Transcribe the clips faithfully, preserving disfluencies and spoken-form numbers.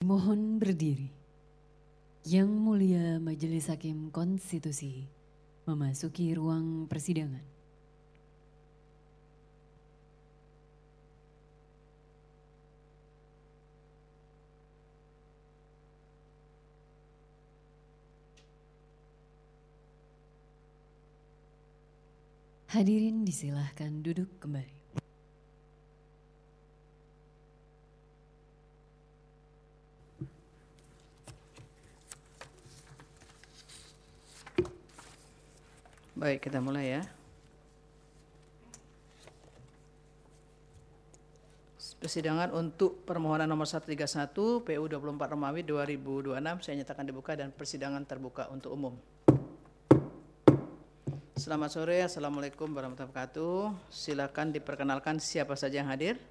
Dimohon berdiri. Yang Mulia Majelis Hakim Konstitusi memasuki ruang persidangan. Hadirin disilahkan duduk kembali. Baik, kita mulai ya. Persidangan untuk permohonan nomor seratus tiga puluh satu P U dua puluh empat Romawi dua ribu dua puluh enam saya nyatakan dibuka dan persidangan terbuka untuk umum. Selamat sore, Assalamualaikum warahmatullahi wabarakatuh. Silakan diperkenalkan siapa saja yang hadir.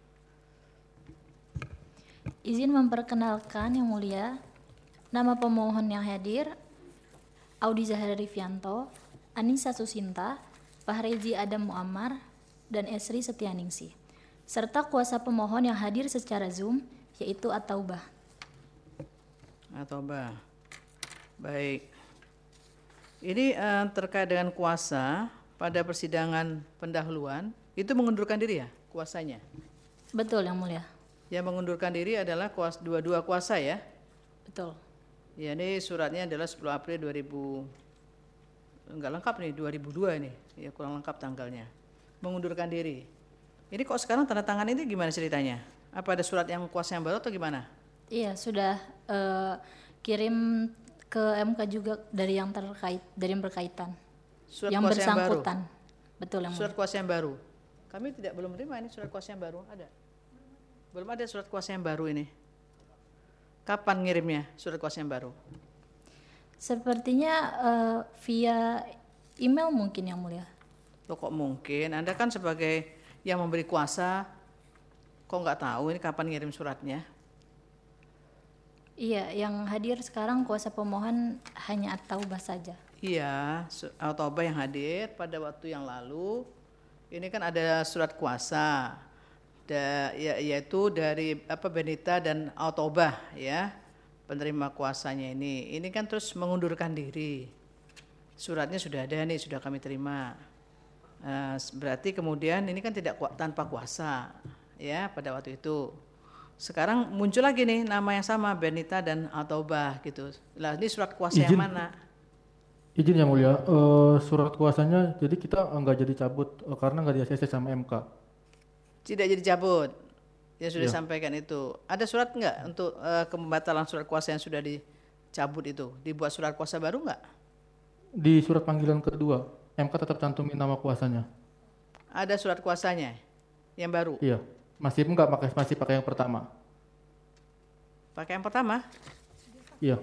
Izin memperkenalkan Yang Mulia, nama pemohon yang hadir Audi Zahra Rifianto, Anissa Susinta, Fahrezi Adam Muammar, dan Esri Setianingsih, serta kuasa pemohon yang hadir secara Zoom, yaitu At-Taubah. At-Taubah. Baik. Ini uh, terkait dengan kuasa pada persidangan pendahuluan, itu mengundurkan diri ya kuasanya? Betul, Yang Mulia. Yang mengundurkan diri adalah kuasa, dua-dua kuasa ya? Betul. Ya, ini suratnya adalah sepuluh April dua ribu, enggak lengkap nih, dua ribu dua ini, ya kurang lengkap tanggalnya. Mengundurkan diri. Ini kok sekarang tanda tangan ini gimana ceritanya? Apa ada surat yang kuasa yang baru atau gimana? Iya, sudah uh, kirim ke M K juga dari yang terkait, dari yang berkaitan. Surat yang kuasa bersangkutan. Yang baru. Betul, Yang Surat Mulia. kuasa yang baru. Kami tidak belum terima ini surat kuasa yang baru, ada? Belum ada surat kuasa yang baru ini. Kapan ngirimnya surat kuasa yang baru? Sepertinya uh, via email mungkin, Yang Mulia. Loh, kok mungkin? Anda kan sebagai yang memberi kuasa, kok nggak tahu ini kapan ngirim suratnya? Iya, yang hadir sekarang kuasa pemohon hanya At-Taubah saja. Iya, At-Taubah yang hadir pada waktu yang lalu. Ini kan ada surat kuasa, da, ya, yaitu dari apa Benita dan At-Taubah ya, penerima kuasanya ini. Ini kan terus mengundurkan diri. Suratnya sudah ada nih, sudah kami terima. Nah, berarti kemudian ini kan tidak tanpa kuasa ya pada waktu itu. Sekarang muncul lagi nih nama yang sama, Benita dan At-Taubah gitu. Lah ini surat kuasa izin, yang mana? Izin Yang Mulia, uh, surat kuasanya jadi kita nggak jadi cabut uh, karena nggak di A C C sama M K. Tidak jadi cabut. Ya sudah Ya. sampaikan itu. Ada surat nggak untuk uh, pembatalan surat kuasa yang sudah dicabut itu? Dibuat surat kuasa baru nggak? Di surat panggilan kedua, M K tetap cantumin nama kuasanya. Ada surat kuasanya yang baru? Iya. Masih enggak pakai masih pakai yang pertama. Pakai yang pertama? Iya.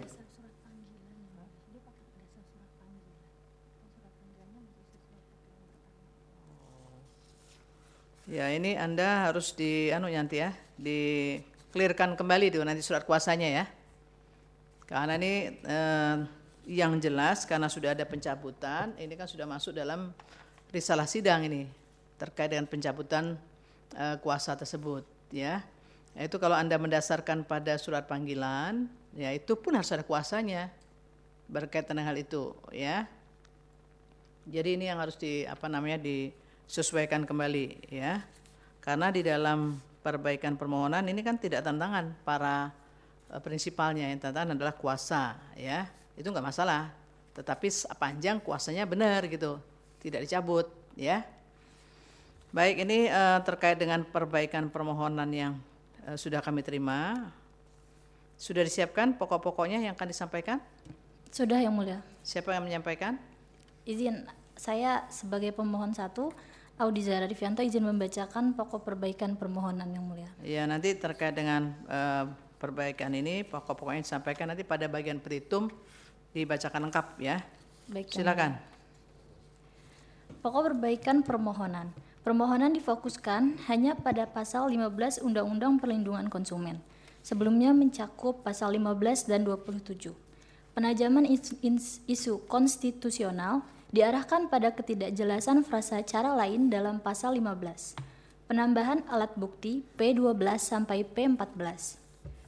Ya, ini Anda harus di anu nanti ya, di clearkan kembali tuh nanti surat kuasanya ya. Karena ini eh, yang jelas karena sudah ada pencabutan, ini kan sudah masuk dalam risalah sidang ini terkait dengan pencabutan Uh, kuasa tersebut ya. Itu kalau Anda mendasarkan pada surat panggilan, ya itu pun harus ada kuasanya berkaitan dengan hal itu ya. Jadi ini yang harus di apa namanya disesuaikan kembali ya. Karena di dalam perbaikan permohonan ini kan tidak tantangan para uh, prinsipalnya, yang tantangan adalah kuasa ya. Itu enggak masalah. Tetapi sepanjang kuasanya benar gitu, tidak dicabut ya. Baik, ini uh, terkait dengan perbaikan permohonan yang uh, sudah kami terima. Sudah disiapkan pokok-pokoknya yang akan disampaikan? Sudah, Yang Mulia. Siapa yang menyampaikan? Izin, saya sebagai pemohon satu, Audi Zahra Rifianto, izin membacakan pokok perbaikan permohonan, Yang Mulia. Ya, nanti terkait dengan uh, perbaikan ini, pokok-pokoknya disampaikan nanti pada bagian petitum dibacakan lengkap ya. Baik, silakan. Pokok perbaikan permohonan. Permohonan difokuskan hanya pada pasal lima belas Undang-Undang Perlindungan Konsumen. Sebelumnya mencakup pasal lima belas dan dua puluh tujuh. Penajaman isu, isu konstitusional diarahkan pada ketidakjelasan frasa cara lain dalam pasal lima belas. Penambahan alat bukti P dua belas sampai P empat belas.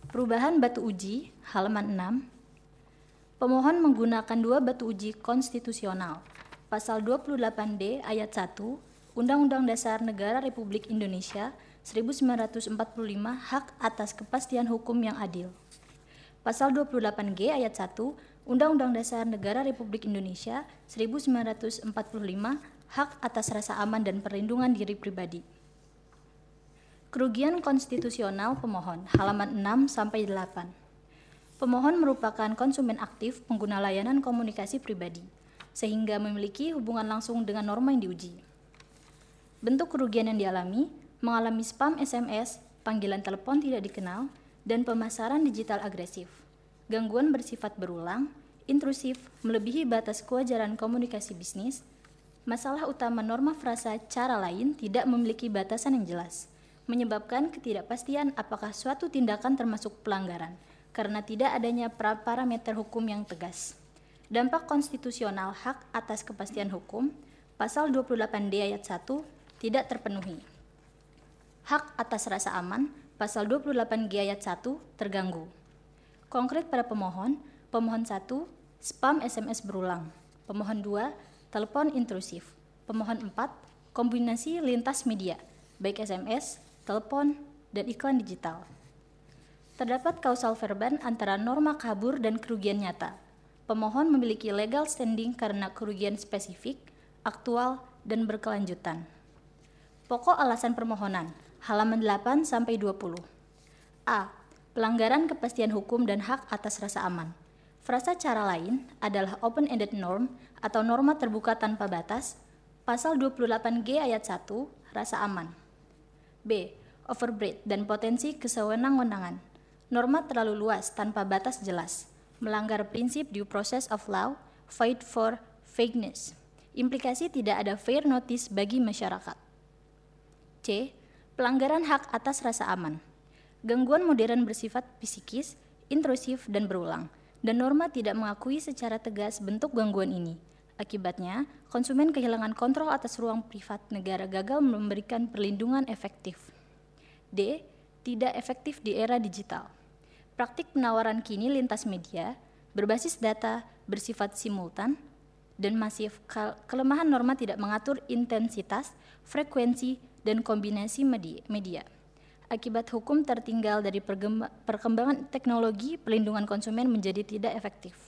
Perubahan batu uji, halaman enam. Pemohon menggunakan dua batu uji konstitusional. Pasal dua puluh delapan D ayat satu, Undang-Undang Dasar Negara Republik Indonesia seribu sembilan ratus empat puluh lima hak atas kepastian hukum yang adil. Pasal dua puluh delapan G ayat satu, Undang-Undang Dasar Negara Republik Indonesia seribu sembilan ratus empat puluh lima hak atas rasa aman dan perlindungan diri pribadi. Kerugian konstitusional pemohon, halaman enam sampai delapan. Pemohon merupakan konsumen aktif pengguna layanan komunikasi pribadi, sehingga memiliki hubungan langsung dengan norma yang diuji. Bentuk kerugian yang dialami, mengalami spam S M S, panggilan telepon tidak dikenal, dan pemasaran digital agresif. Gangguan bersifat berulang, intrusif, melebihi batas kewajaran komunikasi bisnis. Masalah utama norma frasa cara lain tidak memiliki batasan yang jelas, menyebabkan ketidakpastian apakah suatu tindakan termasuk pelanggaran, karena tidak adanya parameter hukum yang tegas. Dampak konstitusional hak atas kepastian hukum, pasal dua puluh delapan D ayat satu, tidak terpenuhi. Hak atas rasa aman, pasal dua puluh delapan G ayat satu, terganggu. Konkret pada pemohon, pemohon satu, spam S M S berulang. Pemohon dua, telepon intrusif. Pemohon empat, kombinasi lintas media, baik S M S, telepon, dan iklan digital. Terdapat kausal verban antara norma kabur dan kerugian nyata. Pemohon memiliki legal standing karena kerugian spesifik, aktual, dan berkelanjutan. Pokok alasan permohonan, halaman delapan sampai dua puluh. A. Pelanggaran kepastian hukum dan hak atas rasa aman. Frasa cara lain adalah open-ended norm atau norma terbuka tanpa batas, pasal dua puluh delapan G ayat satu, rasa aman. B. Overbreadth dan potensi kesewenang-wenangan. Norma terlalu luas tanpa batas jelas, melanggar prinsip due process of law, void for vagueness. Implikasi tidak ada fair notice bagi masyarakat. C. Pelanggaran hak atas rasa aman. Gangguan modern bersifat psikis, intrusif, dan berulang, dan norma tidak mengakui secara tegas bentuk gangguan ini. Akibatnya, konsumen kehilangan kontrol atas ruang privat negara, gagal memberikan perlindungan efektif. D. Tidak efektif di era digital. Praktik penawaran kini lintas media, berbasis data, bersifat simultan, dan masif. Kelemahan norma tidak mengatur intensitas, frekuensi, dan kombinasi media. Akibat hukum tertinggal dari perkembangan teknologi, pelindungan konsumen menjadi tidak efektif.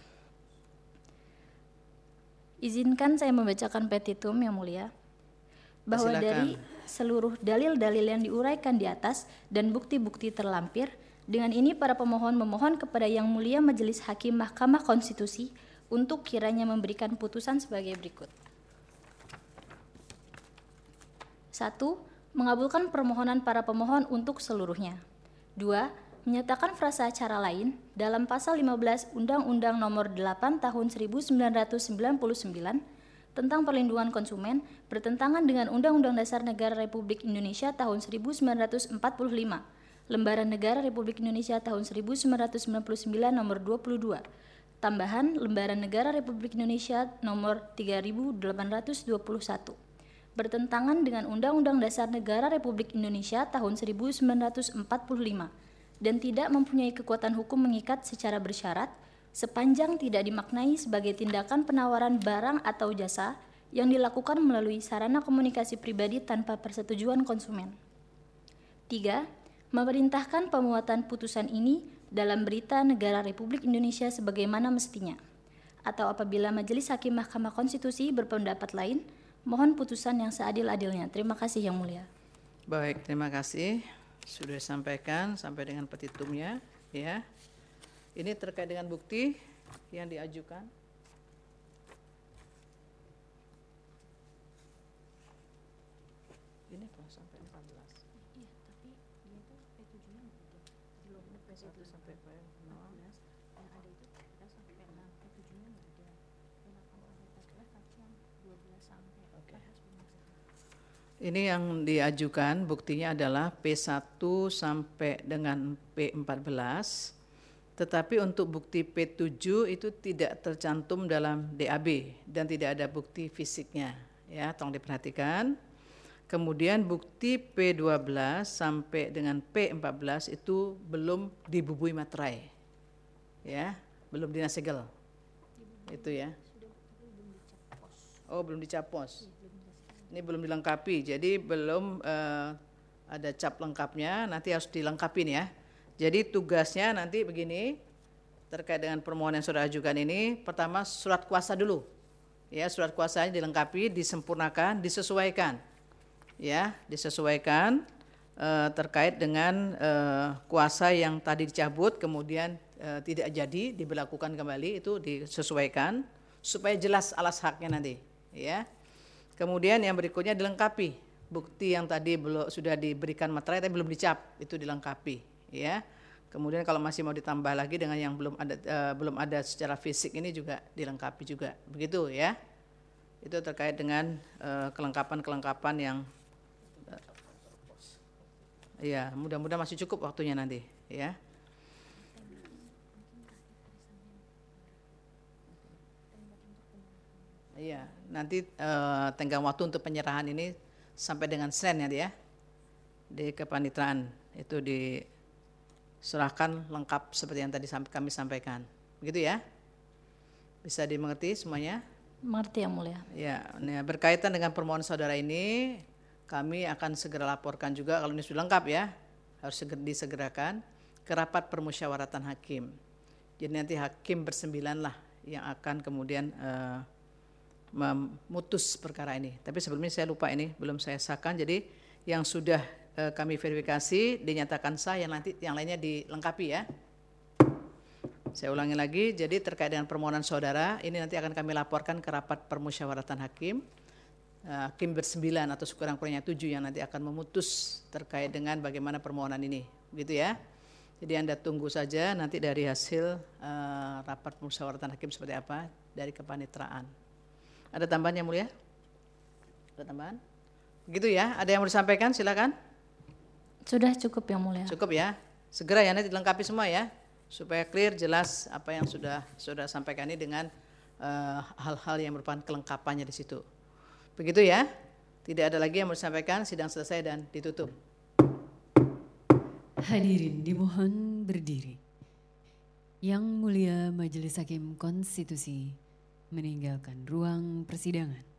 Izinkan saya membacakan petitum yang mulia, bahwa Silakan. dari seluruh dalil-dalil yang diuraikan di atas dan bukti-bukti terlampir, dengan ini para pemohon memohon kepada Yang Mulia Majelis Hakim Mahkamah Konstitusi untuk kiranya memberikan putusan sebagai berikut. Satu, mengabulkan permohonan para pemohon untuk seluruhnya. Dua, menyatakan frasa cara lain dalam pasal lima belas Undang-Undang Nomor delapan Tahun seribu sembilan ratus sembilan puluh sembilan tentang perlindungan konsumen bertentangan dengan Undang-Undang Dasar Negara Republik Indonesia tahun seribu sembilan ratus empat puluh lima, Lembaran Negara Republik Indonesia tahun seribu sembilan ratus sembilan puluh sembilan nomor dua puluh dua, tambahan Lembaran Negara Republik Indonesia nomor tiga ribu delapan ratus dua puluh satu, bertentangan dengan Undang-Undang Dasar Negara Republik Indonesia tahun seribu sembilan ratus empat puluh lima dan tidak mempunyai kekuatan hukum mengikat secara bersyarat sepanjang tidak dimaknai sebagai tindakan penawaran barang atau jasa yang dilakukan melalui sarana komunikasi pribadi tanpa persetujuan konsumen. Tiga, memerintahkan pemuatan putusan ini dalam Berita Negara Republik Indonesia sebagaimana mestinya, atau apabila Majelis Hakim Mahkamah Konstitusi berpendapat lain, mohon putusan yang seadil-adilnya. Terima kasih Yang Mulia. Baik, terima kasih. Sudah disampaikan sampai dengan petitumnya, ya. Ini terkait dengan bukti yang diajukan. Ini kok sampai empat belas. Iya, tapi dia itu P tujuh-nya belum P satu sampai P enam belas. Yang ada itu kita sampai enam, P tujuh-nya enggak ada. delapan sampai empat belas tapi yang dua belas sampai Oke. empat belas. Ini yang diajukan buktinya adalah P satu sampai dengan P empat belas. Tetapi untuk bukti P tujuh itu tidak tercantum dalam D A B dan tidak ada bukti fisiknya, ya, tolong diperhatikan. Kemudian bukti P dua belas sampai dengan P empat belas itu belum dibubui materai. Ya, belum dinasegel. Itu ya. Oh, belum dicapos. Ini belum dilengkapi. Jadi belum uh, ada cap lengkapnya, nanti harus dilengkapi nih ya. Jadi tugasnya nanti begini, terkait dengan permohonan yang saudara ajukan ini, pertama surat kuasa dulu. Ya, surat kuasanya dilengkapi, disempurnakan, disesuaikan. Ya, disesuaikan eh, terkait dengan eh, kuasa yang tadi dicabut kemudian eh, tidak jadi diberlakukan kembali, itu disesuaikan supaya jelas alas haknya nanti, ya. Kemudian yang berikutnya dilengkapi bukti yang tadi belum sudah diberikan materai tapi belum dicap, itu dilengkapi, ya. Kemudian kalau masih mau ditambah lagi dengan yang belum ada eh, belum ada secara fisik ini juga dilengkapi juga, begitu ya. Itu terkait dengan eh, kelengkapan-kelengkapan yang ya, mudah-mudahan masih cukup waktunya nanti, ya. Iya, nanti uh, tenggang waktu untuk penyerahan ini sampai dengan Senin ya, dia di kepanitraan itu diserahkan lengkap seperti yang tadi kami sampaikan, begitu ya? Bisa dimengerti semuanya? Mengerti yang mulia. Ya, nah, berkaitan dengan permohonan saudara ini, kami akan segera laporkan juga kalau ini sudah lengkap ya, harus segera disegerakan ke rapat permusyawaratan hakim. Jadi nanti hakim bersembilan lah yang akan kemudian uh, memutus perkara ini. Tapi sebelumnya saya lupa ini belum saya sahkan. Jadi yang sudah uh, kami verifikasi dinyatakan sah, yang nanti yang lainnya dilengkapi ya. Saya ulangi lagi. Jadi terkait dengan permohonan saudara ini nanti akan kami laporkan ke rapat permusyawaratan hakim. Hakim bersembilan atau sekurang-kurangnya tujuh yang nanti akan memutus terkait dengan bagaimana permohonan ini, begitu ya. Jadi Anda tunggu saja nanti dari hasil uh, rapat musyawaratan hakim seperti apa dari kepanitraan. Ada tambahan yang mulia? Ada tambahan? Begitu ya. Ada yang mau disampaikan? Silakan. Sudah cukup yang mulia. Cukup ya. Segera ya nanti dilengkapi semua ya, supaya clear jelas apa yang sudah sudah sampaikan ini dengan uh, hal-hal yang merupakan kelengkapannya di situ. Begitu ya, tidak ada lagi yang mau disampaikan, sidang selesai dan ditutup. Hadirin dimohon berdiri. Yang Mulia Majelis Hakim Konstitusi meninggalkan ruang persidangan.